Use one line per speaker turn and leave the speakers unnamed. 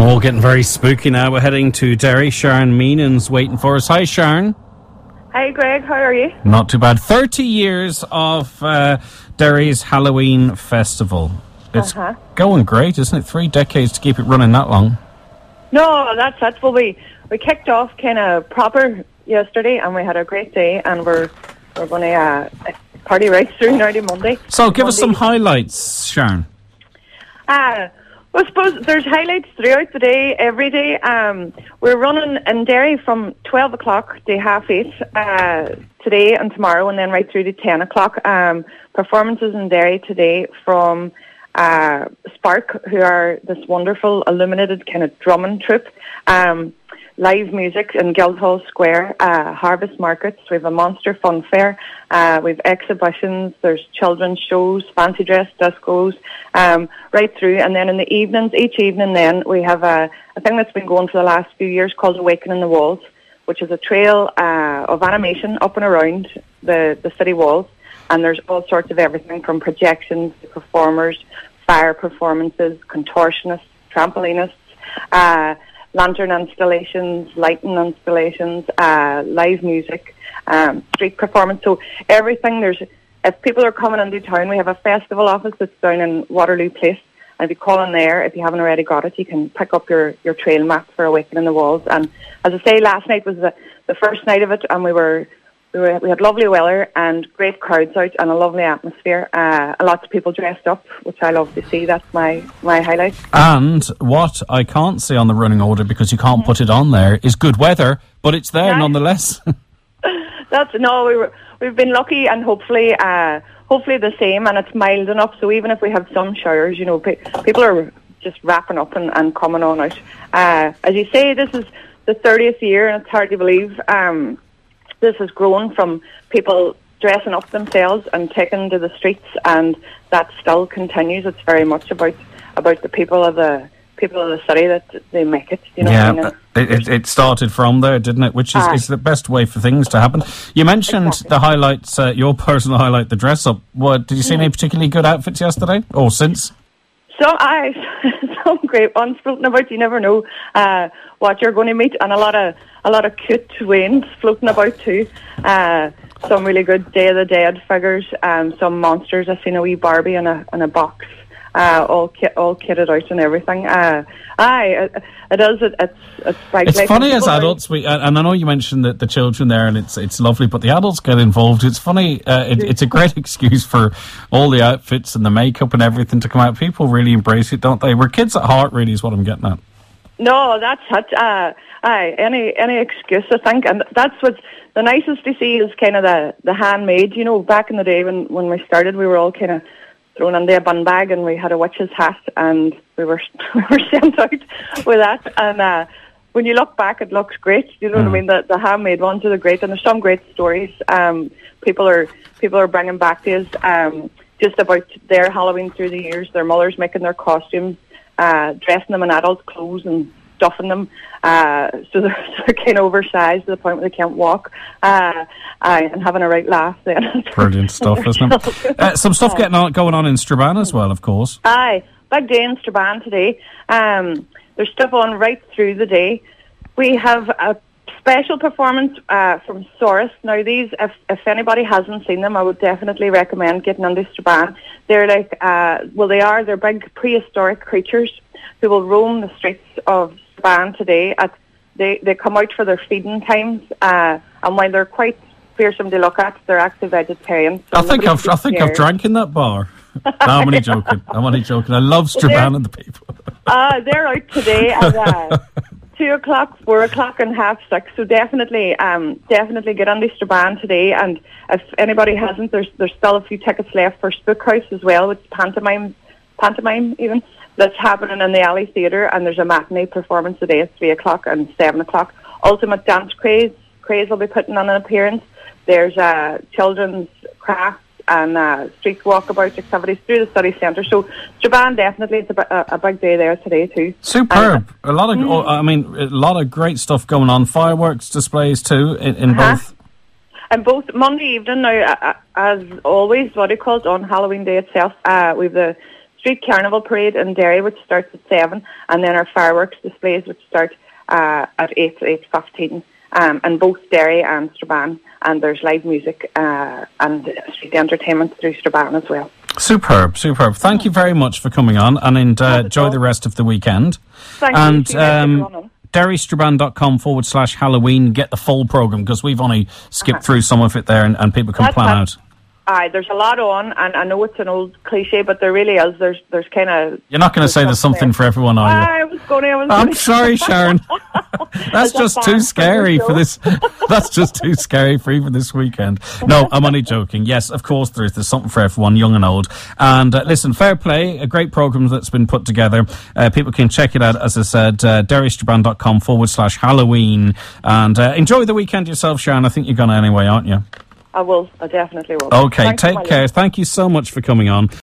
Oh, getting very spooky now. We're heading to Derry. Sharon Meenan's waiting for us. Hi, Sharon.
Hi, Greg. How are you?
Not too bad. 30 years of Derry's Halloween Festival. It's going great, isn't it? 3 decades to keep it running that long.
No, that's it. Well, we kicked off kind of proper yesterday, and we had a great day, and we're going to party right through now to Monday.
So give us some highlights, Sharon.
Well, I suppose there's highlights throughout the day, every day. We're running in Derry from 12 o'clock to 8:30 today and tomorrow, and then right through to 10 o'clock. Performances in Derry today from Spark, who are this wonderful illuminated kind of drumming troupe. Live music in Guildhall Square, harvest markets. We have a monster fun fair. We have exhibitions. There's children's shows, fancy dress discos, right through. And then in the evenings, each evening, then we have a thing that's been going for the last few years called Awakening the Walls, which is a trail of animation up and around the city walls. And there's all sorts of everything from projections to performers, fire performances, contortionists, trampolinists, lantern installations, lighting installations, live music, street performance. So everything, if people are coming into town, we have a festival office that's down in Waterloo Place. And if you call in there, if you haven't already got it, you can pick up your trail map for Awakening the Walls. And as I say, last night was the first night of it, and we had lovely weather and great crowds out and a lovely atmosphere. Lots of people dressed up, which I love to see. That's my highlight.
And what I can't see on the running order, because you can't put it on there, is good weather, but it's there nonetheless. We've been lucky, and hopefully the same, and it's mild enough. So even if we have some showers, people are just wrapping up and coming on out. As you say, this is the 30th year, and it's hard to believe. This has grown from people dressing up themselves and taking to the streets, and that still continues. It's very much about the people of the city that they make it. You know what I mean? It started from there, didn't it? Which is the best way for things to happen. You mentioned the highlights, your personal highlight, the dress up. What did you see any particularly good outfits yesterday or since?
Some great ones floating about. You never know what you're going to meet, and a lot of cute Waynes floating about too. Some really good Day of the Dead figures. Some monsters. I seen a wee Barbie in a box, all kitted out and everything. It's like,
it's funny as adults. And I know you mentioned the children there, and it's lovely, but the adults get involved. It's funny. It's a great excuse for all the outfits and the makeup and everything to come out. People really embrace it, don't they? We're kids at heart, really, is what I'm getting at.
No, that's it. Any excuse, I think, and that's what's the nicest to see is kind of the handmade. Back in the day when we started, we were all kind of thrown into a bun bag, and we had a witch's hat, and we were sent out with that. And when you look back, it looks great. You know what I mean? The handmade ones are great, and there's some great stories. People are bringing back to us just about their Halloween through the years. Their mothers making their costumes, dressing them in adult clothes and stuffing them, so they're kind of oversized to the point where they can't walk, and having a right laugh then.
Brilliant stuff, isn't it? Some stuff going on in Strabane as well, of course.
Big day in Strabane today. There's stuff on right through the day. We have a special performance from Saurus. Now these, if anybody hasn't seen them, I would definitely recommend getting into Strabane. They're like, they're big prehistoric creatures who will roam the streets of Strabane today. They come out for their feeding times, and while they're quite fearsome to look at, they're actually vegetarians. So
I think I've drank in that bar. No, I'm only joking. I love Strabane and the people.
They're out today at 2 o'clock, 4 o'clock, and 6:30. So definitely get on to Strabane today. And if anybody hasn't, there's still a few tickets left for Spook House as well, which is pantomime even. That's happening in the Alley Theatre, and there's a matinee performance today at 3 o'clock and 7 o'clock. Ultimate Dance Craze will be putting on an appearance. There's children's crafts and street walkabout activities through the study centre. So Strabane, definitely, it's a big day there today too.
Superb. A lot of great stuff going on. Fireworks displays too in both.
And both Monday evening now, as always, on Halloween Day itself, we've the street carnival parade in Derry, which starts at 7, and then our fireworks displays, which start at 8 to 8:15, and both Derry and Strabane. And there's live music and street entertainment through Strabane as well.
Superb. Thank you very much for coming on, and enjoy the rest of the weekend.
Thank you.
And derrystrabane.com/Halloween. Get the full programme, because we've only skipped through some of it there, and people can plan out.
There's a lot on, and I know it's an old cliche, but there really is. There's kind of...
You're not going to say there's something for everyone, are you? I'm sorry, Sharon. That's just too scary for this. That's just too scary for even this weekend. No, I'm only joking. Yes, of course there's something for everyone, young and old. And listen, fair play, a great programme that's been put together. People can check it out, as I said, derrystrabane.com/Halloween. And enjoy the weekend yourself, Sharon. I think you're going to anyway, aren't you?
I will. I definitely will.
Okay, take care. Thank you so much for coming on.